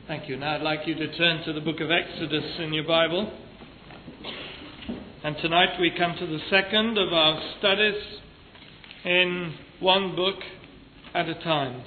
Thank you. Now I'd like you to turn to the book of Exodus in your Bible. And tonight we come to the second of our studies in one book at a time.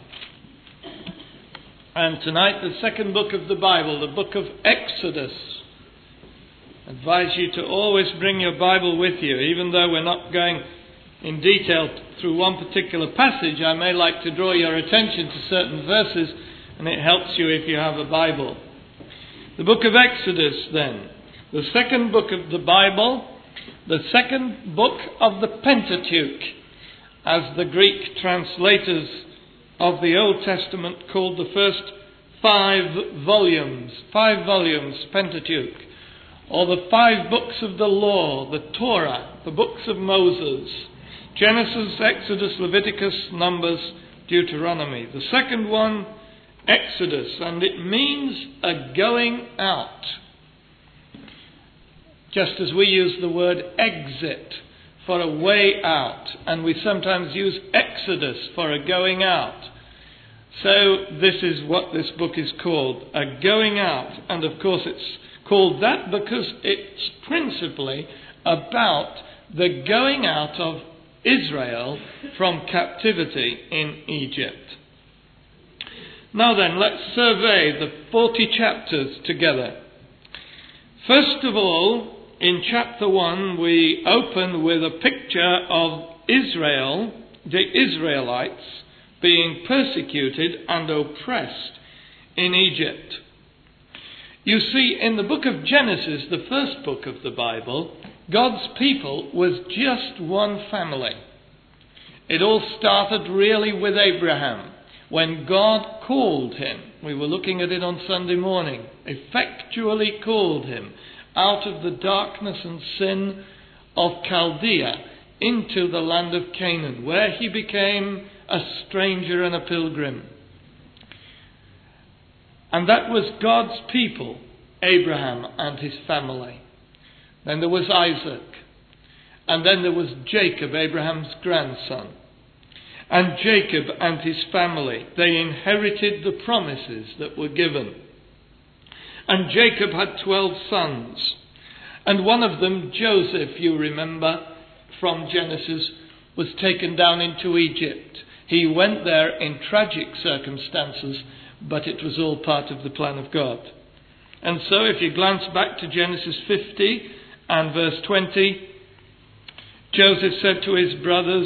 And tonight the second book of the Bible, the book of Exodus. I advise you to always bring your Bible with you. Even though we're not going in detail through one particular passage, I may like to draw your attention to certain verses, and it helps you if you have a Bible. The book of Exodus then, the second book of the Bible, the second book of the Pentateuch, as the Greek translators of the Old Testament called the first five volumes, Pentateuch, or the five books of the law, the Torah, the books of Moses, Genesis, Exodus, Leviticus, Numbers, Deuteronomy. The second one, Exodus, and it means a going out. Just as we use the word exit for a way out, and we sometimes use Exodus for a going out. So this is what this book is called, a going out. And of course it's called that because it's principally about the going out of Israel from captivity in Egypt. Now then, let's survey the 40 chapters together. First of all, in chapter 1, we open with a picture of Israel, the Israelites, being persecuted and oppressed in Egypt. You see, in the book of Genesis, the first book of the Bible, God's people was just one family. It all started really with Abraham, when God called him. We were looking at it on Sunday morning. Effectually called him out of the darkness and sin of Chaldea into the land of Canaan, where he became a stranger and a pilgrim. And that was God's people, Abraham and his family. Then there was Isaac. And then there was Jacob, Abraham's grandson. And Jacob and his family, they inherited the promises that were given. And Jacob had 12 sons. And one of them, Joseph, you remember from Genesis, was taken down into Egypt. He went there in tragic circumstances, but it was all part of the plan of God. And so if you glance back to Genesis 50 and verse 20, Joseph said to his brothers,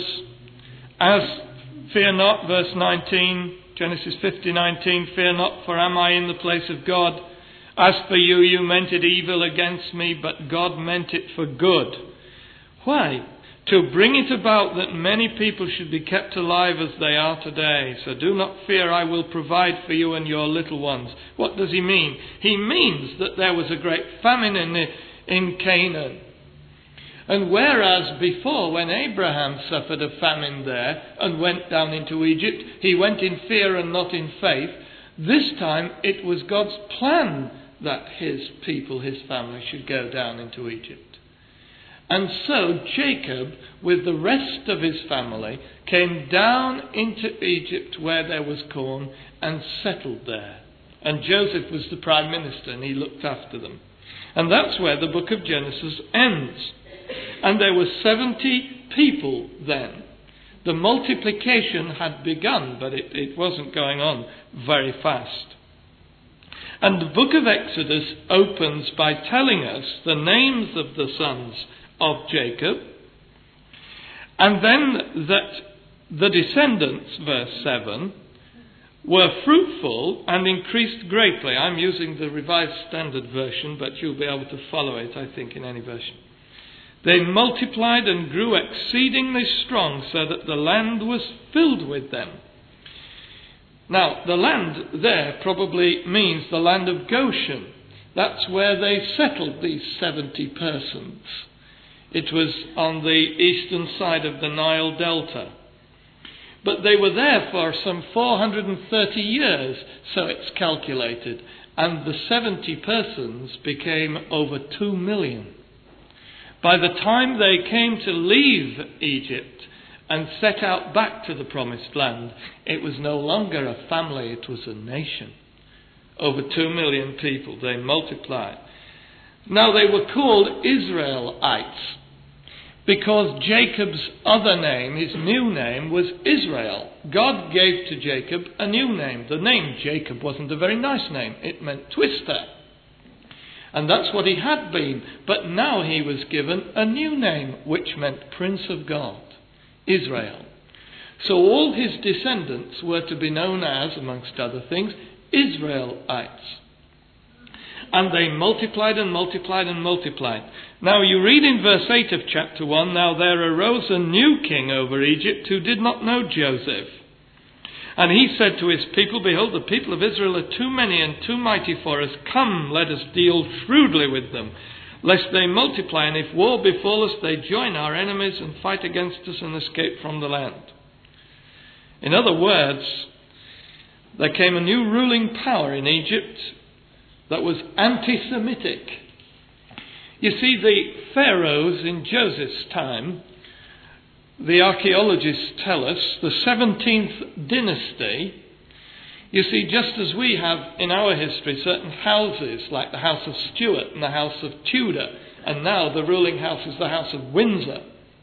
fear not, verse 19, Genesis 50:19, fear not, for am I in the place of God? As for you, you meant it evil against me, but God meant it for good. Why? To bring it about that many people should be kept alive as they are today. So do not fear, I will provide for you and your little ones. What does he mean? He means that there was a great famine in Canaan. And whereas before, when Abraham suffered a famine there and went down into Egypt, he went in fear and not in faith, this time it was God's plan that his people, his family, should go down into Egypt. And so Jacob, with the rest of his family, came down into Egypt where there was corn and settled there. And Joseph was the prime minister and he looked after them. And that's where the book of Genesis ends. And there were 70 people then. The multiplication had begun, but it wasn't going on very fast. And the book of Exodus opens by telling us the names of the sons of Jacob, and then that the descendants, verse 7, were fruitful and increased greatly. I'm using the Revised Standard Version, but you'll be able to follow it, I think, in any version. They multiplied and grew exceedingly strong, so that the land was filled with them. Now, the land there probably means the land of Goshen. That's where they settled these 70 persons. It was on the eastern side of the Nile Delta. But they were there for some 430 years, so it's calculated. And the 70 persons became over 2 million. By the time they came to leave Egypt and set out back to the promised land, it was no longer a family, it was a nation. Over 2 million people. They multiplied. Now they were called Israelites because Jacob's other name, his new name, was Israel. God gave to Jacob a new name. The name Jacob wasn't a very nice name. It meant twister. And that's what he had been. But now he was given a new name, which meant Prince of God, Israel. So all his descendants were to be known as, amongst other things, Israelites. And they multiplied and multiplied and multiplied. Now you read in verse 8 of chapter 1, now there arose a new king over Egypt who did not know Joseph. And he said to his people, behold, the people of Israel are too many and too mighty for us. Come, let us deal shrewdly with them, lest they multiply, and if war befall us, they join our enemies and fight against us and escape from the land. In other words, there came a new ruling power in Egypt that was anti-Semitic. You see, the pharaohs in Joseph's time, the archaeologists tell us, the 17th dynasty, you see, just as we have in our history certain houses, like the House of Stuart and the House of Tudor, and now the ruling house is the House of Windsor.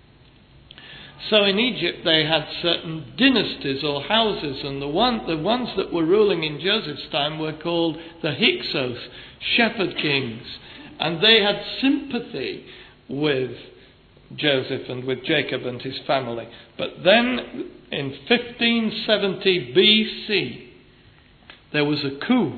So in Egypt they had certain dynasties or houses, and the ones that were ruling in Joseph's time were called the Hyksos, shepherd kings, and they had sympathy with Joseph and with Jacob and his family. But then in 1570 BC there was a coup,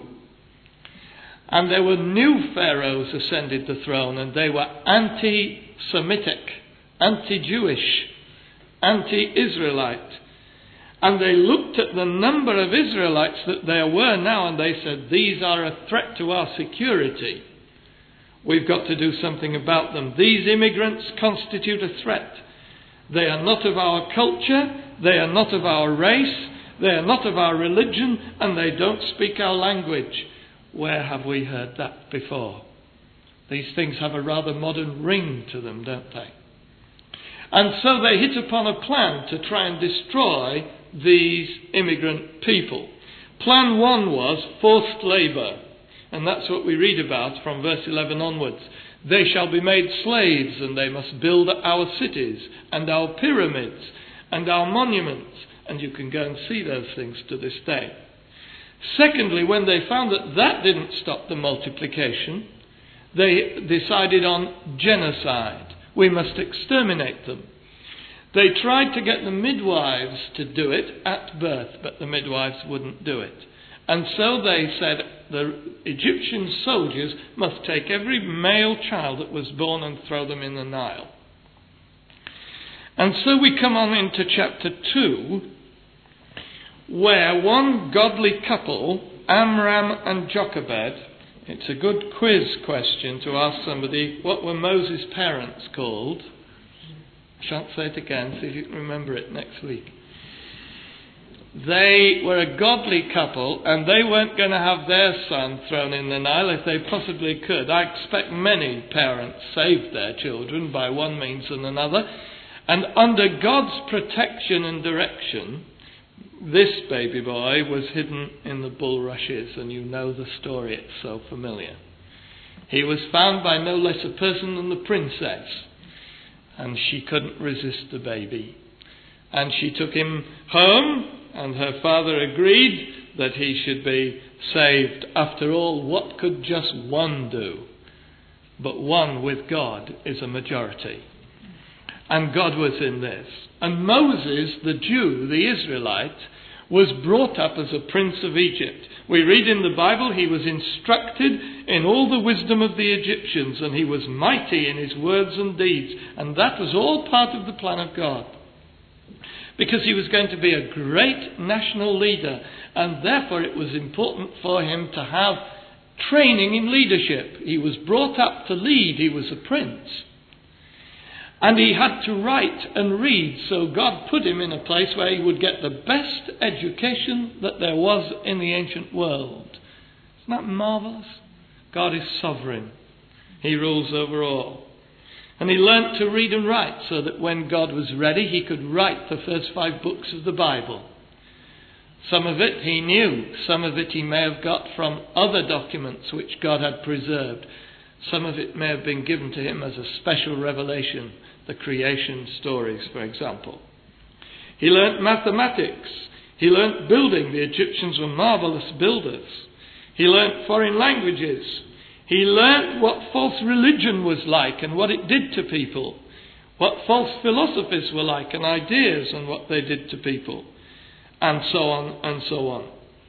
and there were new pharaohs ascended the throne, and they were anti-Semitic, anti-Jewish, anti-Israelite. And they looked at the number of Israelites that there were now, and they said, these are a threat to our security. We've got to do something about them. These immigrants constitute a threat. They are not of our culture, they are not of our race, they are not of our religion, and they don't speak our language. Where have we heard that before? These things have a rather modern ring to them, don't they? And so they hit upon a plan to try and destroy these immigrant people. Plan 1 was forced labour. And that's what we read about from verse 11 onwards. They shall be made slaves, and they must build our cities and our pyramids and our monuments. And you can go and see those things to this day. Secondly, when they found that that didn't stop the multiplication, they decided on genocide. We must exterminate them. They tried to get the midwives to do it at birth, but the midwives wouldn't do it. And so they said the Egyptian soldiers must take every male child that was born and throw them in the Nile. And so we come on into chapter 2, where one godly couple, Amram and Jochebed, it's a good quiz question to ask somebody, what were Moses' parents called? I shan't say it again, see if you can remember it next week. They were a godly couple, and they weren't going to have their son thrown in the Nile if they possibly could. I expect many parents saved their children by one means and another. And under God's protection and direction, this baby boy was hidden in the bulrushes, and you know the story, it's so familiar. He was found by no less a person than the princess, and she couldn't resist the baby. And she took him home, and her father agreed that he should be saved. After all, what could just one do? But one with God is a majority. And God was in this. And Moses, the Jew, the Israelite, was brought up as a prince of Egypt. We read in the Bible he was instructed in all the wisdom of the Egyptians, and he was mighty in his words and deeds. And that was all part of the plan of God. Because he was going to be a great national leader, and therefore it was important for him to have training in leadership. He was brought up to lead, he was a prince. And he had to write and read, so God put him in a place where he would get the best education that there was in the ancient world. Isn't that marvellous? God is sovereign. He rules over all. And he learnt to read and write so that when God was ready, he could write the first 5 books of the Bible. Some of it he knew. Some of it he may have got from other documents which God had preserved. Some of it may have been given to him as a special revelation, the creation stories, for example. He learnt mathematics. He learnt building. The Egyptians were marvellous builders. He learnt foreign languages. He learnt what false religion was like and what it did to people. What false philosophies were like and ideas and what they did to people. And so on and so on.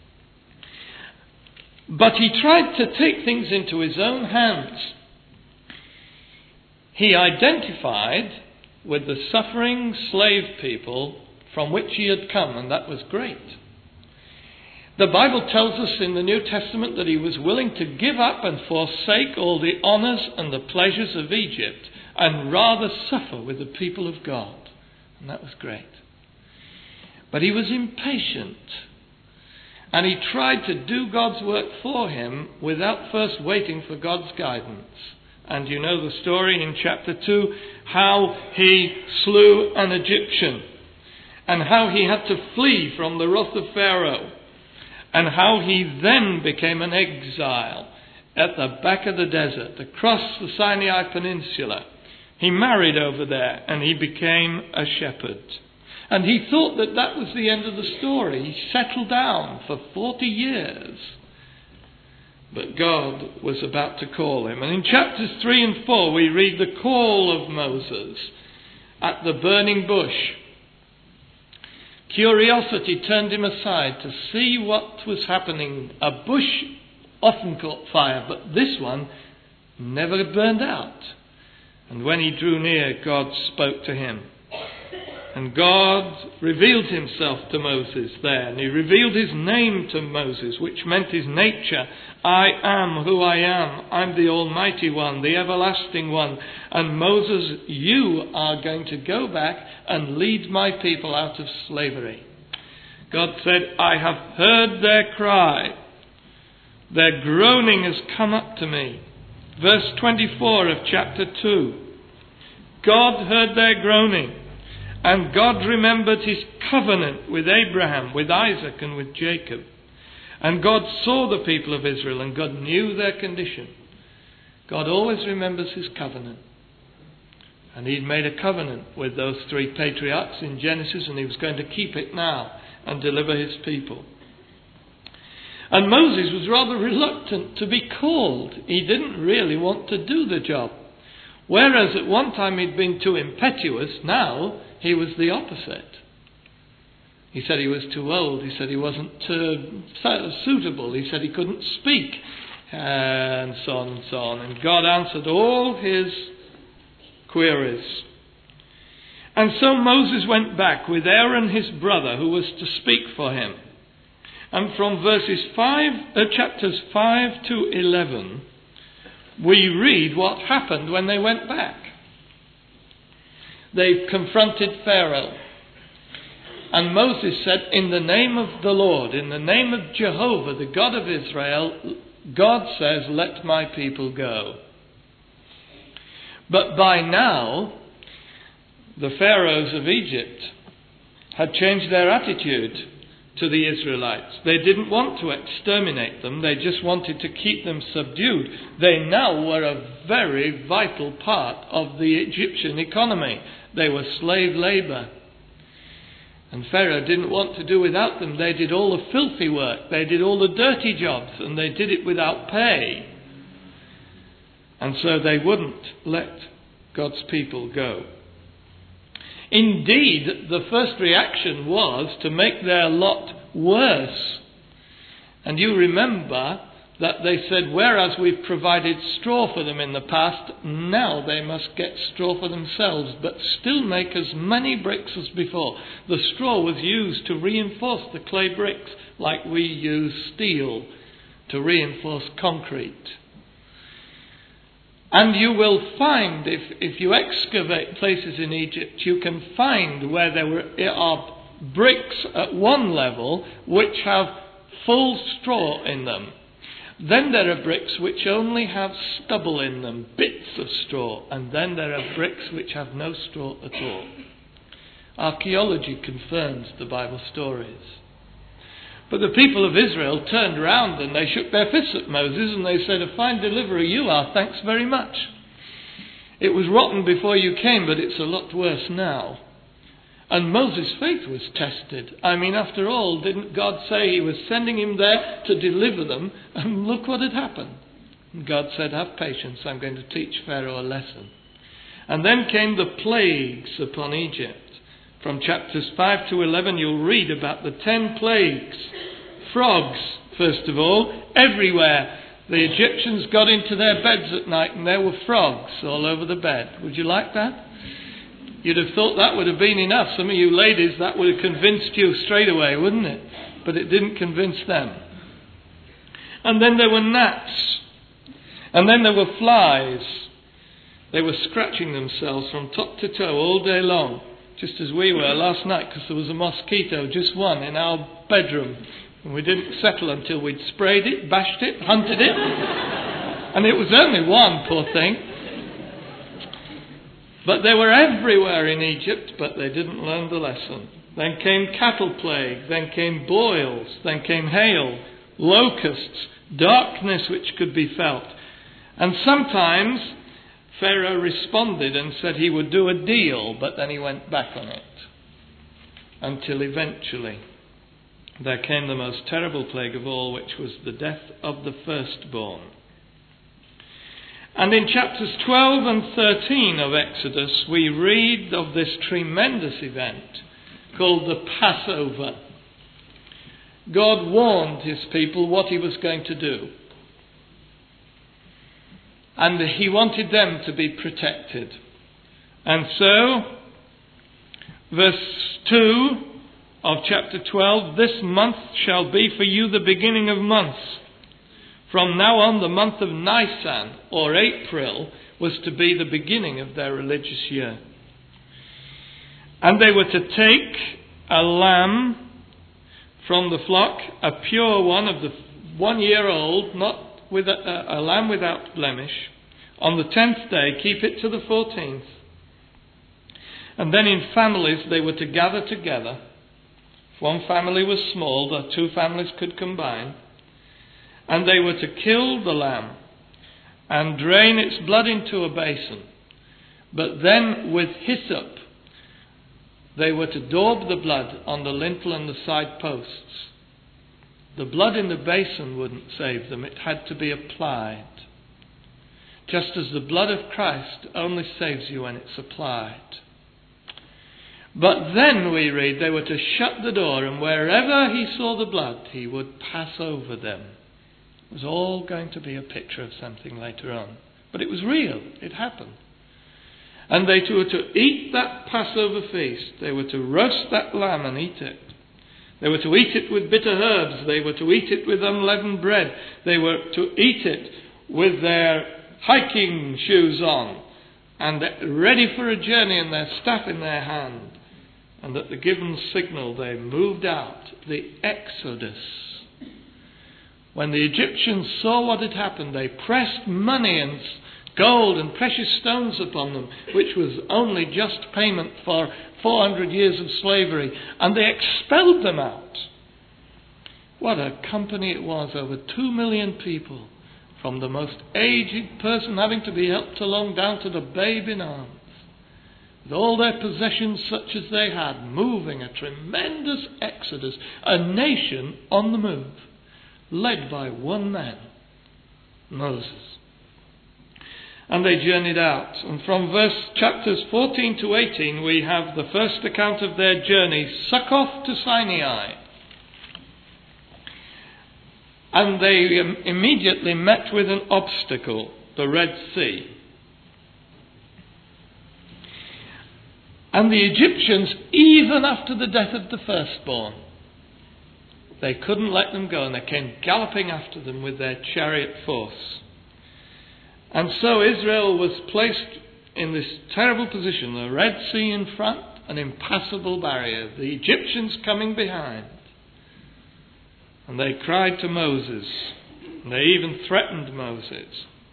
But he tried to take things into his own hands. He identified with the suffering slave people from which he had come, and that was great. The Bible tells us in the New Testament that he was willing to give up and forsake all the honours and the pleasures of Egypt and rather suffer with the people of God. And that was great. But he was impatient. And he tried to do God's work for him without first waiting for God's guidance. And you know the story in chapter 2, how he slew an Egyptian. And how he had to flee from the wrath of Pharaoh. And how he then became an exile at the back of the desert, across the Sinai Peninsula. He married over there and he became a shepherd. And he thought that that was the end of the story. He settled down for 40 years. But God was about to call him. And in chapters 3 and 4 we read the call of Moses at the burning bush. Curiosity turned him aside to see what was happening. A bush often caught fire, but this one never burned out. And when he drew near, God spoke to him. And God revealed himself to Moses there. And he revealed his name to Moses, which meant his nature. I am who I am. I'm the Almighty One, the Everlasting One. And Moses, you are going to go back and lead my people out of slavery. God said, I have heard their cry. Their groaning has come up to me. Verse 24 of chapter 2. God heard their groaning. And God remembered his covenant with Abraham, with Isaac and with Jacob. And God saw the people of Israel and God knew their condition. God always remembers his covenant. And he'd made a covenant with those three patriarchs in Genesis, and he was going to keep it now and deliver his people. And Moses was rather reluctant to be called. He didn't really want to do the job. Whereas at one time he'd been too impetuous, now he was the opposite. He said he was too old. He said he wasn't suitable. He said he couldn't speak. And so on and so on. And God answered all his queries. And so Moses went back with Aaron his brother, who was to speak for him. And from chapters 5 to 11, we read what happened when they went back. They confronted Pharaoh. And Moses said, in the name of the Lord, in the name of Jehovah, the God of Israel, God says, let my people go. But by now, the pharaohs of Egypt had changed their attitude to the Israelites. They didn't want to exterminate them. They just wanted to keep them subdued. They now were a very vital part of the Egyptian economy. They were slave labour. And Pharaoh didn't want to do without them. They did all the filthy work. They did all the dirty jobs. And they did it without pay. And so they wouldn't let God's people go. Indeed, the first reaction was to make their lot worse. And you remember that they said, whereas we've provided straw for them in the past, now they must get straw for themselves, but still make as many bricks as before. The straw was used to reinforce the clay bricks, like we use steel to reinforce concrete. And you will find, if you excavate places in Egypt, you can find where there are bricks at one level which have full straw in them. Then there are bricks which only have stubble in them, bits of straw. And then there are bricks which have no straw at all. Archaeology confirms the Bible stories. But the people of Israel turned round and they shook their fists at Moses and they said, "A fine deliverer you are, thanks very much. It was rotten before you came, but it's a lot worse now." And Moses' faith was tested. I mean, after all, didn't God say he was sending him there to deliver them? And look what had happened. And God said, "Have patience, I'm going to teach Pharaoh a lesson." And then came the plagues upon Egypt. From chapters 5 to 11 you'll read about the 10 plagues. Frogs, first of all, everywhere. The Egyptians got into their beds at night and there were frogs all over the bed. Would you like that? You'd have thought that would have been enough. Some of you ladies, that would have convinced you straight away, wouldn't it? But it didn't convince them. And then there were gnats. And then there were flies. They were scratching themselves from top to toe all day long, just as we were last night, because there was a mosquito, just one, in our bedroom. And we didn't settle until we'd sprayed it, bashed it, hunted it. And it was only one, poor thing. But they were everywhere in Egypt, but they didn't learn the lesson. Then came cattle plague, then came boils, then came hail, locusts, darkness which could be felt. And sometimes Pharaoh responded and said he would do a deal, but then he went back on it. Until eventually there came the most terrible plague of all, which was the death of the firstborn. And in chapters 12 and 13 of Exodus, we read of this tremendous event called the Passover. God warned his people what he was going to do. And he wanted them to be protected. And so, verse 2 of chapter 12, "This month shall be for you the beginning of months. From now on, the month of Nisan, or April, was to be the beginning of their religious year. And they were to take a lamb from the flock, a pure one of the 1 year old, not with a lamb without blemish. On the 10th day, keep it to the 14th. And then in families they were to gather together. If one family was small, the 2 families could combine. And they were to kill the lamb and drain its blood into a basin. But then with hyssop, they were to daub the blood on the lintel and the side posts. The blood in the basin wouldn't save them. It had to be applied. Just as the blood of Christ only saves you when it's applied. But then we read they were to shut the door, and wherever he saw the blood, he would pass over them. It was all going to be a picture of something later on. But it was real. It happened. And they were to eat that Passover feast. They were to roast that lamb and eat it. They were to eat it with bitter herbs. They were to eat it with unleavened bread. They were to eat it with their hiking shoes on and ready for a journey and their staff in their hand. And at the given signal they moved out, the Exodus. When the Egyptians saw what had happened, they pressed money and gold and precious stones upon them, which was only just payment for 400 years of slavery, and they expelled them out. What a company it was, over 2 million people, from the most aged person having to be helped along down to the babe in arms, with all their possessions such as they had, moving a tremendous exodus, a nation on the move, led by one man, Moses. And they journeyed out. And from chapters 14 to 18, we have the first account of their journey, Succoth to Sinai. And they immediately met with an obstacle, the Red Sea. And the Egyptians, even after the death of the firstborn, they couldn't let them go, and they came galloping after them with their chariot force. And so Israel was placed in this terrible position, the Red Sea in front, an impassable barrier, the Egyptians coming behind. And they cried to Moses, and they even threatened Moses.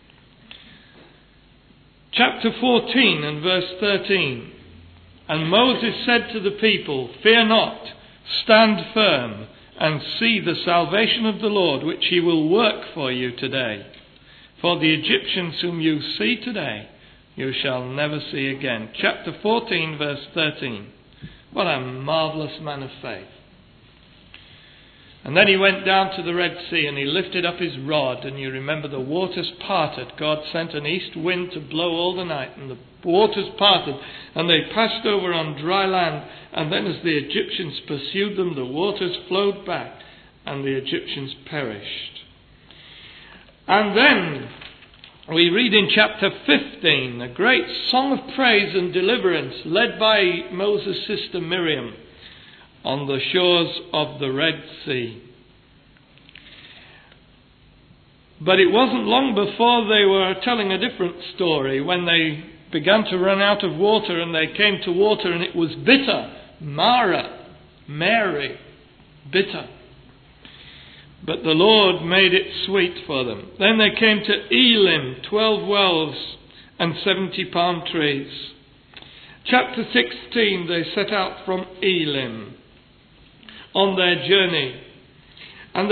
Chapter 14 and verse 13. And Moses said to the people, "Fear not, stand firm, and see the salvation of the Lord, which he will work for you today. For the Egyptians whom you see today, you shall never see again. Chapter 14, verse 13. What a marvellous man of faith. And then he went down to the Red Sea and he lifted up his rod, and you remember the waters parted. God sent an east wind to blow all the night, and the waters parted, and they passed over on dry land. And then as the Egyptians pursued them, the waters flowed back, and the Egyptians perished. And then we read in chapter 15 a great song of praise and deliverance led by Moses' sister Miriam on the shores of the Red Sea. But it wasn't long before they were telling a different story, when they began to run out of water and they came to water and it was bitter. Mary, bitter. But the Lord made it sweet for them. Then they came to Elim, 12 wells and 70 palm trees. Chapter 16, they set out from Elim on their journey. And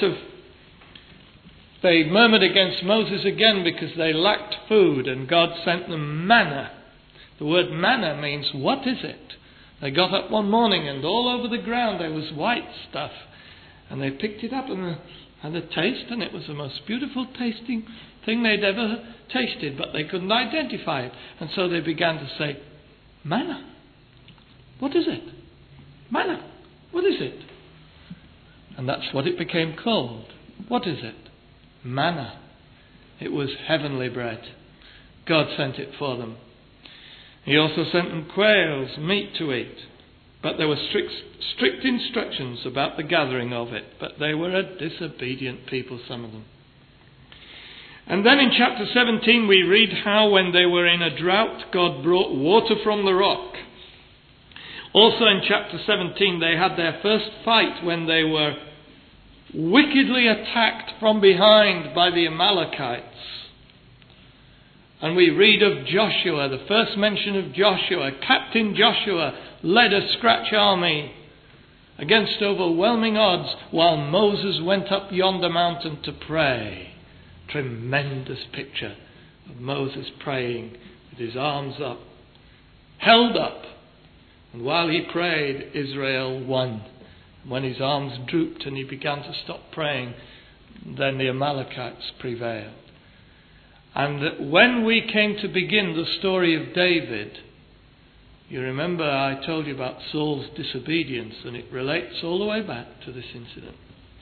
they murmured against Moses again because they lacked food, and God sent them manna. The word manna means, what is it? They got up one morning and all over the ground there was white stuff. And they picked it up and had a taste, and it was the most beautiful tasting thing they'd ever tasted, but they couldn't identify it. And so they began to say, manna. What is it? Manna. What is it? And that's what it became called. What is it? Manna. It was heavenly bread. God sent it for them. He also sent them quails, meat to eat. But there were strict instructions about the gathering of it. But they were a disobedient people, some of them. And then in chapter 17 we read how when they were in a drought, God brought water from the rock. Also in chapter 17 they had their first fight when they were wickedly attacked from behind by the Amalekites. And we read of Joshua, the first mention of Joshua. Captain Joshua led a scratch army against overwhelming odds while Moses went up yonder mountain to pray. Tremendous picture of Moses praying with his arms up, held up. And while he prayed, Israel won. When his arms drooped and he began to stop praying, then the Amalekites prevailed. And when we came to begin the story of David, you remember I told you about Saul's disobedience, and it relates all the way back to this incident.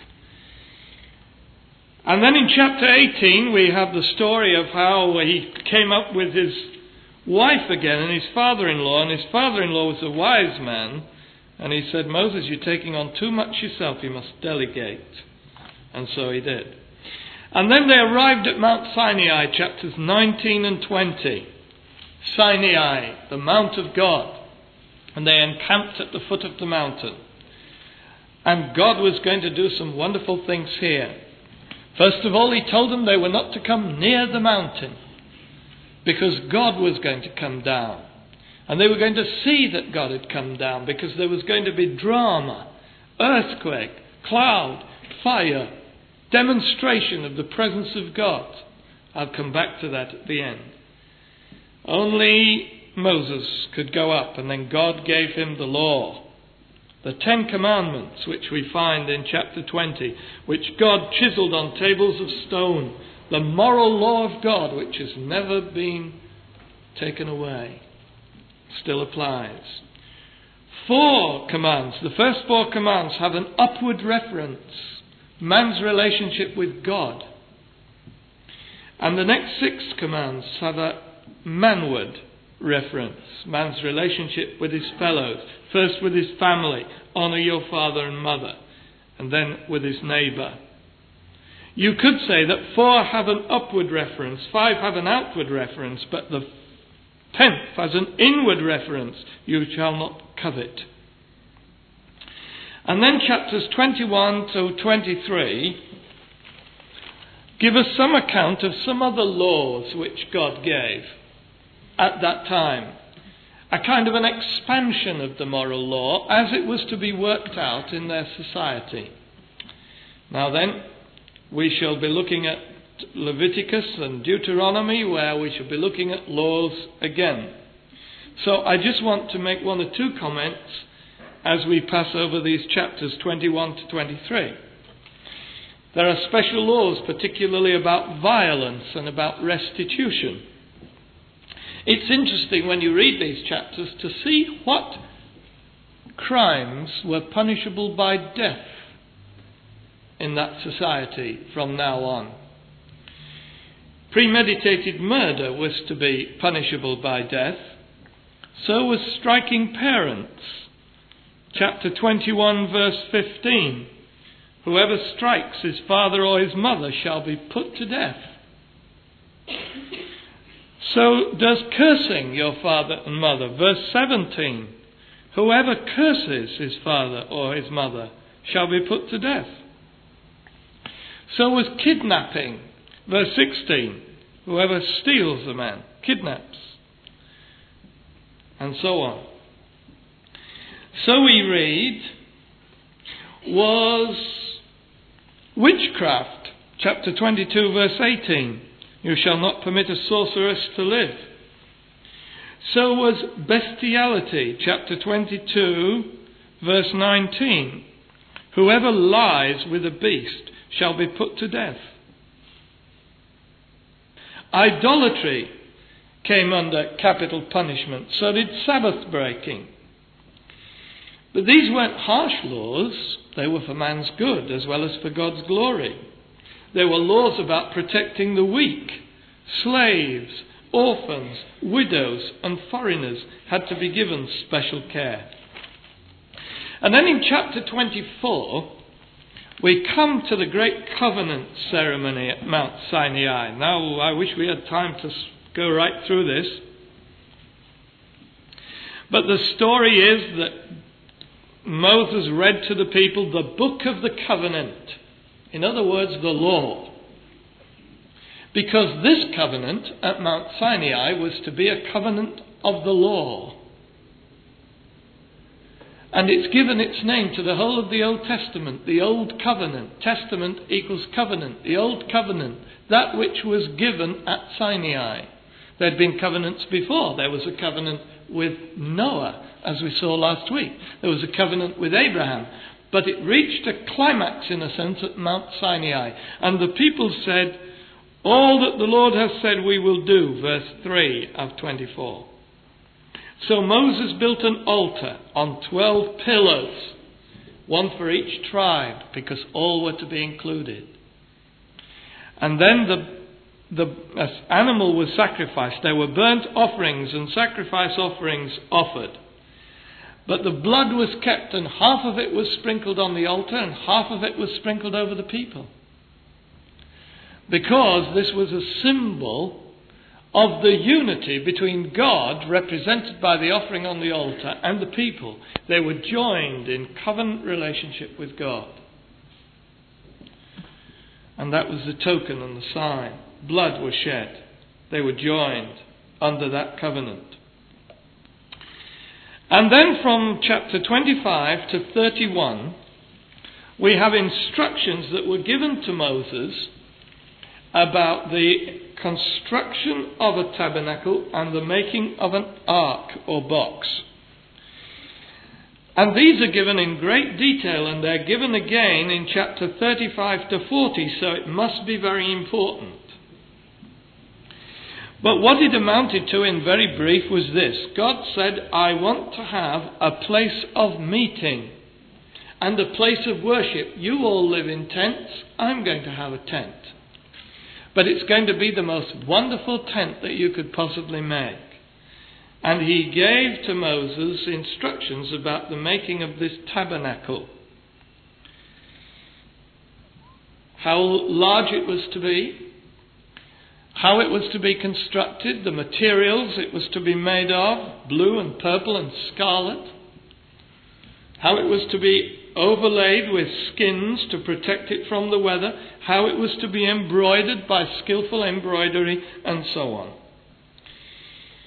And then in chapter 18 we have the story of how he came up with his wife again and his father-in-law, and his father-in-law was a wise man, and he said, Moses, you're taking on too much yourself, you must delegate. And so he did. And then they arrived at Mount Sinai, chapters 19 and 20. Sinai, the Mount of God. And they encamped at the foot of the mountain. And God was going to do some wonderful things here. First of all, he told them they were not to come near the mountain, because God was going to come down. And they were going to see that God had come down, because there was going to be drama, earthquake, cloud, fire, demonstration of the presence of God. I'll come back to that at the end. Only Moses could go up, and then God gave him the law. The 10 Commandments, which we find in chapter 20, which God chiseled on tables of stone. The moral law of God, which has never been taken away, still applies. 4 commands. The first 4 commands have an upward reference. Man's relationship with God. And the next 6 commands have a manward reference. Man's relationship with his fellows. First with his family. Honour your father and mother. And then with his neighbour. You could say that 4 have an upward reference. 5 have an outward reference. But the 10th has an inward reference. You shall not covet. And then chapters 21 to 23 give us some account of some other laws which God gave at that time. a kind of an expansion of the moral law as it was to be worked out in their society. Now then, we shall be looking at Leviticus and Deuteronomy, where we shall be looking at laws again. So I just want to make one or two comments as we pass over these chapters 21 to 23. There are special laws, particularly about violence and about restitution. It's interesting when you read these chapters to see what crimes were punishable by death in that society from now on. Premeditated murder was to be punishable by death. So was striking parents. Chapter 21, verse 15. Whoever strikes his father or his mother shall be put to death. So does cursing your father and mother. Verse 17. Whoever curses his father or his mother shall be put to death. So was kidnapping. Verse 16. Whoever steals a man, kidnaps. And so on. So we read, was witchcraft. Chapter 22, verse 18. You shall not permit a sorceress to live. So was bestiality. Chapter 22, verse 19. Whoever lies with a beast shall be put to death. Idolatry came under capital punishment. So did Sabbath breaking. But these weren't harsh laws. They were for man's good as well as for God's glory. There were laws about protecting the weak. Slaves, orphans, widows and foreigners had to be given special care. And then in chapter 24, we come to the great covenant ceremony at Mount Sinai. Now, I wish we had time to go right through this. But the story is that Moses read to the people the book of the covenant. In other words, the law. Because this covenant at Mount Sinai was to be a covenant of the law. And it's given its name to the whole of the Old Testament, the Old Covenant. Testament equals covenant. The Old Covenant, that which was given at Sinai. There had been covenants before. There was a covenant with Noah, as we saw last week. There was a covenant with Abraham. But it reached a climax, in a sense, at Mount Sinai. And the people said, all that the Lord has said we will do, verse 3 of 24. So Moses built an altar on 12 pillars, one for each tribe, because all were to be included. And then the animal was sacrificed. There were burnt offerings and sacrifice offerings offered. But the blood was kept, and half of it was sprinkled on the altar and half of it was sprinkled over the people. Because this was a symbol of the unity between God, represented by the offering on the altar, and the people. They were joined in covenant relationship with God. And that was the token and the sign. Blood was shed. They were joined under that covenant. And then from chapter 25 to 31, we have instructions that were given to Moses about the construction of a tabernacle and the making of an ark or box. And these are given in great detail, and they're given again in chapter 35 to 40, so it must be very important. But what it amounted to in very brief was this. God said, I want to have a place of meeting and a place of worship. You all live in tents. I'm going to have a tent. But it's going to be the most wonderful tent that you could possibly make. And he gave to Moses instructions about the making of this tabernacle. How large it was to be, how it was to be constructed, the materials it was to be made of, blue and purple and scarlet, how it was to be overlaid with skins to protect it from the weather, how it was to be embroidered by skillful embroidery, and so on.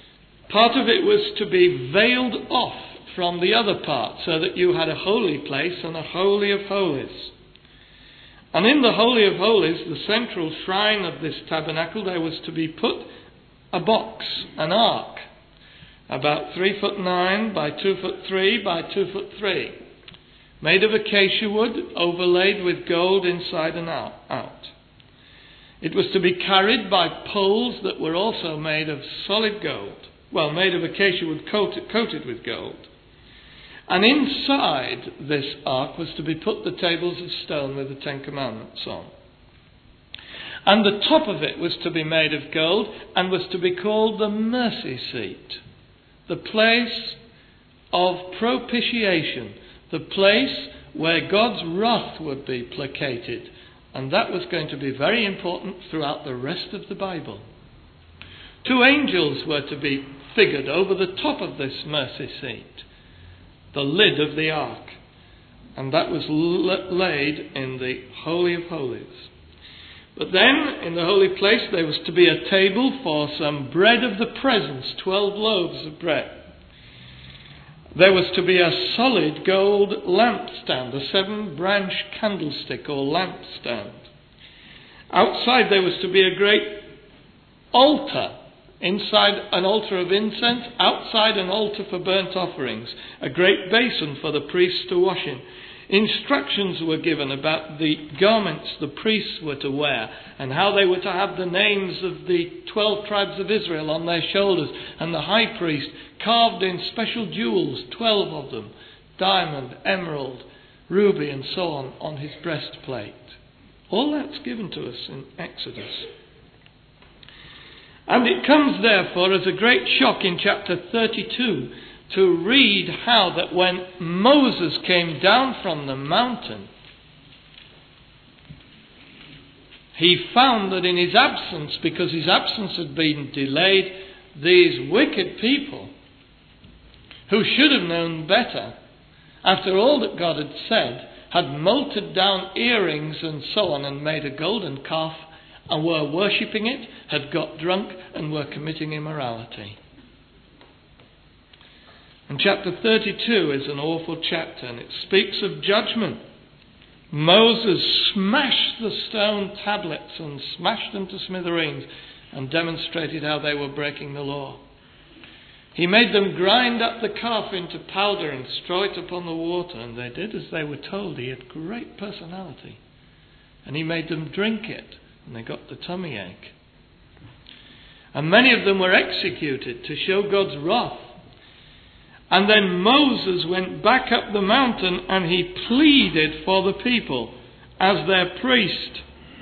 Part of it was to be veiled off from the other part, so that you had a holy place and a holy of holies. And in the Holy of Holies, the central shrine of this tabernacle, there was to be put a box, an ark, about 3'9" by 2'3" by 2'3", made of acacia wood, overlaid with gold inside and out. It was to be carried by poles that were also made of solid gold, made of acacia wood coated with gold. And inside this ark was to be put the tables of stone with the Ten Commandments on. And the top of it was to be made of gold and was to be called the mercy seat, the place of propitiation, the place where God's wrath would be placated. And that was going to be very important throughout the rest of the Bible. 2 angels were to be figured over the top of this mercy seat, the lid of the ark, and that was laid in the Holy of Holies. But then, in the holy place, there was to be a table for some bread of the presence, 12 loaves of bread. There was to be a solid gold lampstand, a 7-branch candlestick or lampstand. Outside there was to be a great altar. Inside, an altar of incense, outside an altar for burnt offerings, a great basin for the priests to wash in. Instructions were given about the garments the priests were to wear and how they were to have the names of the 12 tribes of Israel on their shoulders, and the high priest carved in special jewels, 12 of them, diamond, emerald, ruby and so on his breastplate. All that's given to us in Exodus. And it comes therefore as a great shock in chapter 32 to read how that when Moses came down from the mountain, he found that in his absence, because his absence had been delayed, these wicked people, who should have known better, after all that God had said, had melted down earrings and so on and made a golden calf and were worshipping it, had got drunk and were committing immorality. And chapter 32 is an awful chapter, and it speaks of judgment. Moses smashed the stone tablets and smashed them to smithereens and demonstrated how they were breaking the law. He made them grind up the calf into powder and straw it upon the water, and they did as they were told. He had great personality. And he made them drink it, and they got the tummy ache. And many of them were executed to show God's wrath. And then Moses went back up the mountain and he pleaded for the people as their priest.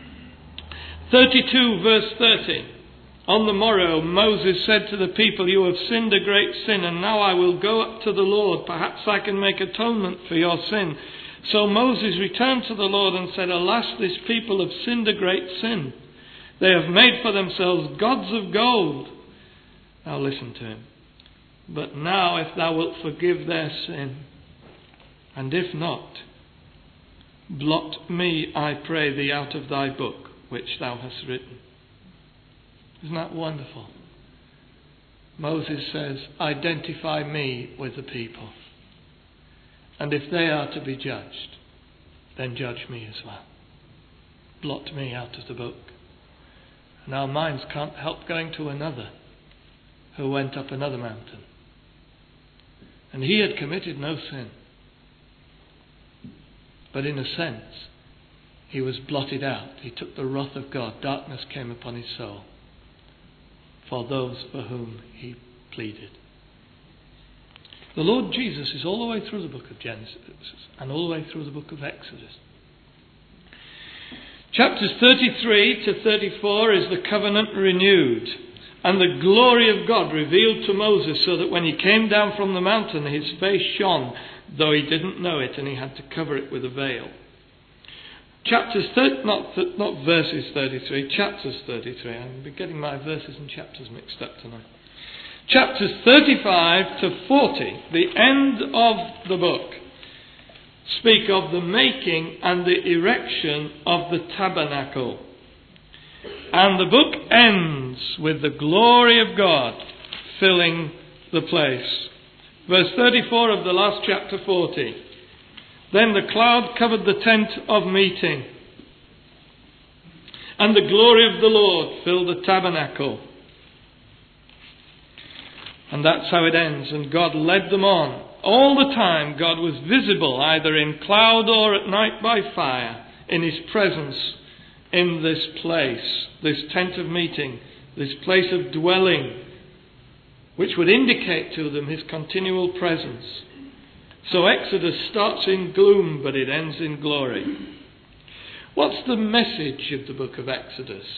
32 verse 30. On the morrow Moses said to the people, "You have sinned a great sin, and now I will go up to the Lord. Perhaps I can make atonement for your sin." So Moses returned to the Lord and said, "Alas, this people have sinned a great sin. They have made for themselves gods of gold." Now listen to him. "But now if thou wilt forgive their sin, and if not, blot me, I pray thee, out of thy book which thou hast written." Isn't that wonderful? Moses says, identify me with the people. And if they are to be judged, then judge me as well. Blot me out of the book. And our minds can't help going to another who went up another mountain. And he had committed no sin. But in a sense, he was blotted out. He took the wrath of God. Darkness came upon his soul for those for whom he pleaded. The Lord Jesus is all the way through the book of Genesis and all the way through the book of Exodus. Chapters 33 to 34 is the covenant renewed and the glory of God revealed to Moses, so that when he came down from the mountain his face shone, though he didn't know it, and he had to cover it with a veil. Chapters, not verses 33, chapters 33. I'm getting my verses and chapters mixed up tonight. Chapters 35 to 40, the end of the book, speak of the making and the erection of the tabernacle. And the book ends with the glory of God filling the place. Verse 34 of the last chapter 40. Then the cloud covered the tent of meeting, and the glory of the Lord filled the tabernacle. And that's how it ends. And God led them on. All the time God was visible, either in cloud or at night by fire, in his presence in this place, this tent of meeting, this place of dwelling, which would indicate to them his continual presence. So Exodus starts in gloom, but it ends in glory. What's the message of the book of Exodus?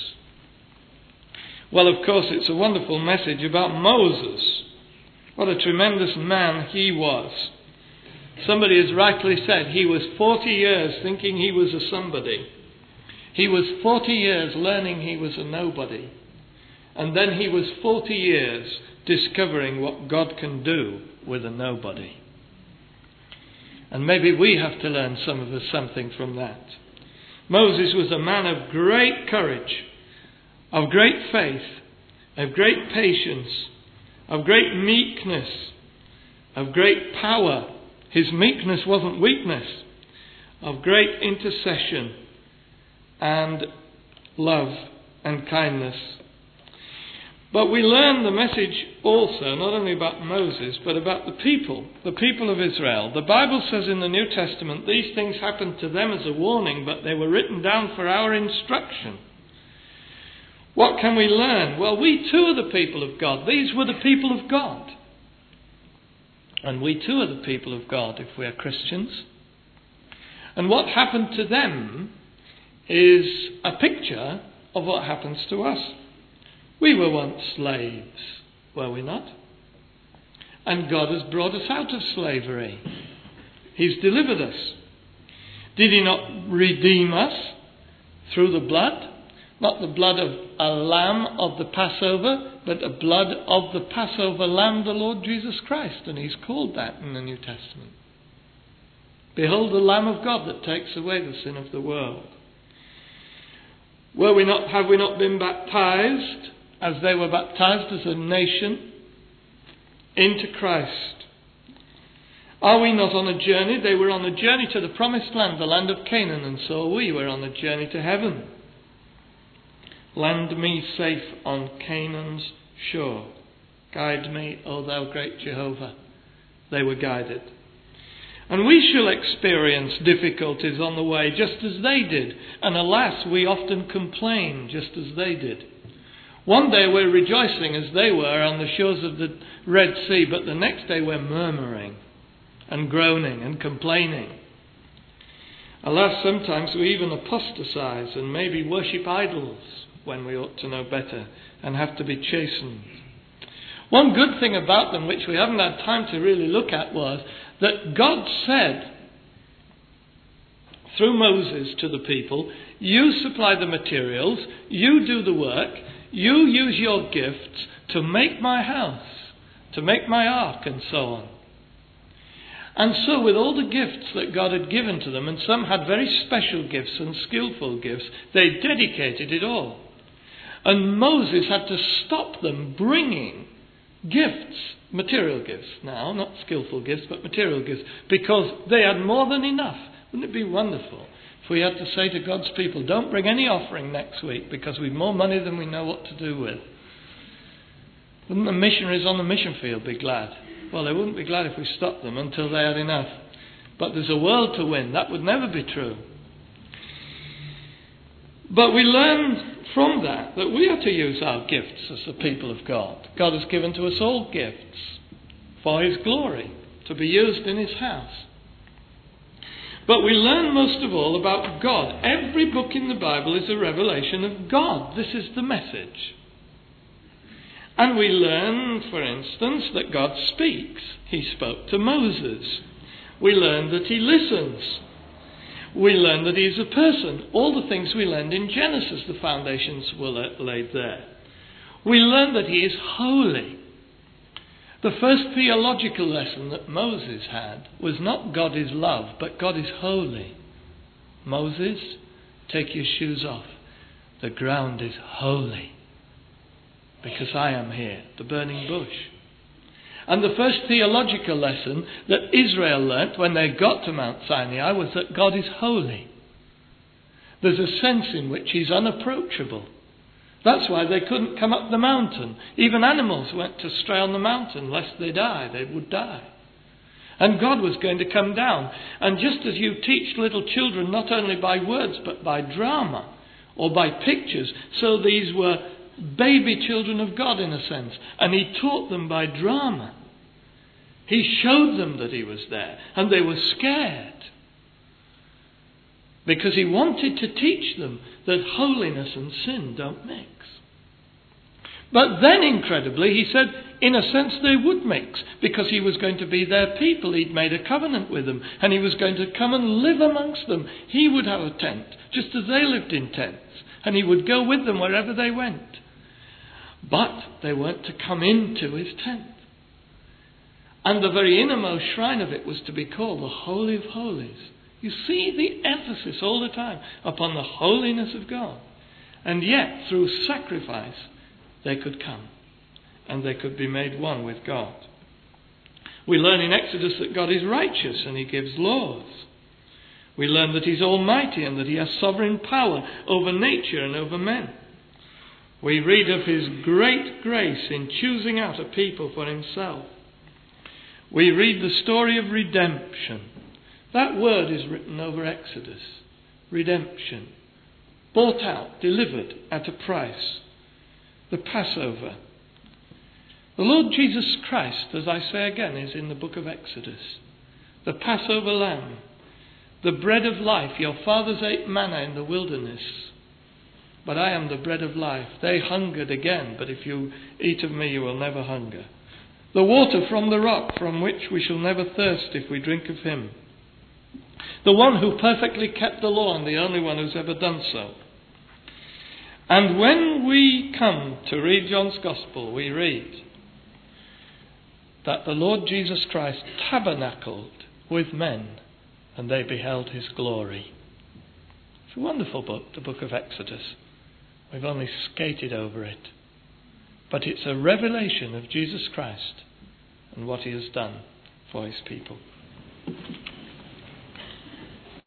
Well, of course, it's a wonderful message about Moses. What a tremendous man he was. Somebody has rightly said he was 40 years thinking he was a somebody. He was 40 years learning he was a nobody. And then he was 40 years discovering what God can do with a nobody. And maybe we have to learn, some of us, something from that. Moses was a man of great courage, of great faith, of great patience, of great meekness, of great power. His meekness wasn't weakness. Of great intercession and love and kindness. But we learn the message also, not only about Moses, but about the people of Israel. The Bible says in the New Testament, these things happened to them as a warning, but they were written down for our instruction. What can we learn? Well, we too are the people of God. These were the people of God. And we too are the people of God if we are Christians. And what happened to them is a picture of what happens to us. We were once slaves, were we not? And God has brought us out of slavery. He's delivered us. Did he not redeem us through the blood? Not the blood of a lamb of the Passover, but the blood of the Passover lamb, the Lord Jesus Christ. And he's called that in the New Testament. Behold the Lamb of God that takes away the sin of the world. Have we not been baptized as they were baptized as a nation into Christ? Are we not on a journey? They were on a journey to the promised land, the land of Canaan, and so we were on a journey to heaven. Land me safe on Canaan's shore. Guide me, O thou great Jehovah. They were guided. And we shall experience difficulties on the way just as they did. And alas, we often complain just as they did. One day we're rejoicing as they were on the shores of the Red Sea, but the next day we're murmuring and groaning and complaining. Alas, sometimes we even apostatize and maybe worship idols when we ought to know better and have to be chastened. One good thing about them, which we haven't had time to really look at, was that God said through Moses to the people, you supply the materials, you do the work, you use your gifts to make my house, to make my ark, and so on. And so with all the gifts that God had given to them, and some had very special gifts and skillful gifts, they dedicated it all. And Moses had to stop them bringing gifts, material gifts now, not skillful gifts, but material gifts, because they had more than enough. Wouldn't it be wonderful if we had to say to God's people, don't bring any offering next week because we've more money than we know what to do with? Wouldn't the missionaries on the mission field be glad? Well, they wouldn't be glad if we stopped them until they had enough. But there's a world to win. That would never be true. But we learn from that we are to use our gifts as the people of God. God has given to us all gifts for his glory, to be used in his house. But we learn most of all about God. Every book in the Bible is a revelation of God. This is the message. And we learn, for instance, that God speaks. He spoke to Moses. We learn that he listens. We learn that he is a person. All the things we learned in Genesis, the foundations were laid there. We learn that he is holy. The first theological lesson that Moses had was not God is love, but God is holy. Moses, take your shoes off. The ground is holy, because I am here, the burning bush. And the first theological lesson that Israel learnt when they got to Mount Sinai was that God is holy. There's a sense in which he's unapproachable. That's why they couldn't come up the mountain. Even animals went to stray on the mountain lest they die. They would die. And God was going to come down. And just as you teach little children not only by words but by drama or by pictures, so these were baby children of God in a sense. And he taught them by drama. He showed them that he was there. And they were scared. Because he wanted to teach them that holiness and sin don't mix. But then, incredibly, he said, in a sense, they would mix. Because he was going to be their people. He'd made a covenant with them. And he was going to come and live amongst them. He would have a tent, just as they lived in tents. And he would go with them wherever they went. But they weren't to come into his tent. And the very innermost shrine of it was to be called the Holy of Holies. You see the emphasis all the time upon the holiness of God. And yet, through sacrifice, they could come. And they could be made one with God. We learn in Exodus that God is righteous and he gives laws. We learn that he's almighty and that he has sovereign power over nature and over men. We read of his great grace in choosing out a people for himself. We read the story of redemption. That word is written over Exodus. Redemption. Bought out, delivered at a price. The Passover. The Lord Jesus Christ, as I say again, is in the book of Exodus. The Passover lamb. The bread of life. Your fathers ate manna in the wilderness. But I am the bread of life. They hungered again, but if you eat of me, you will never hunger. The water from the rock, from which we shall never thirst if we drink of him. The one who perfectly kept the law and the only one who's ever done so. And when we come to read John's Gospel, we read that the Lord Jesus Christ tabernacled with men and they beheld his glory. It's a wonderful book, the book of Exodus. We've only skated over it. But it's a revelation of Jesus Christ and what he has done for his people.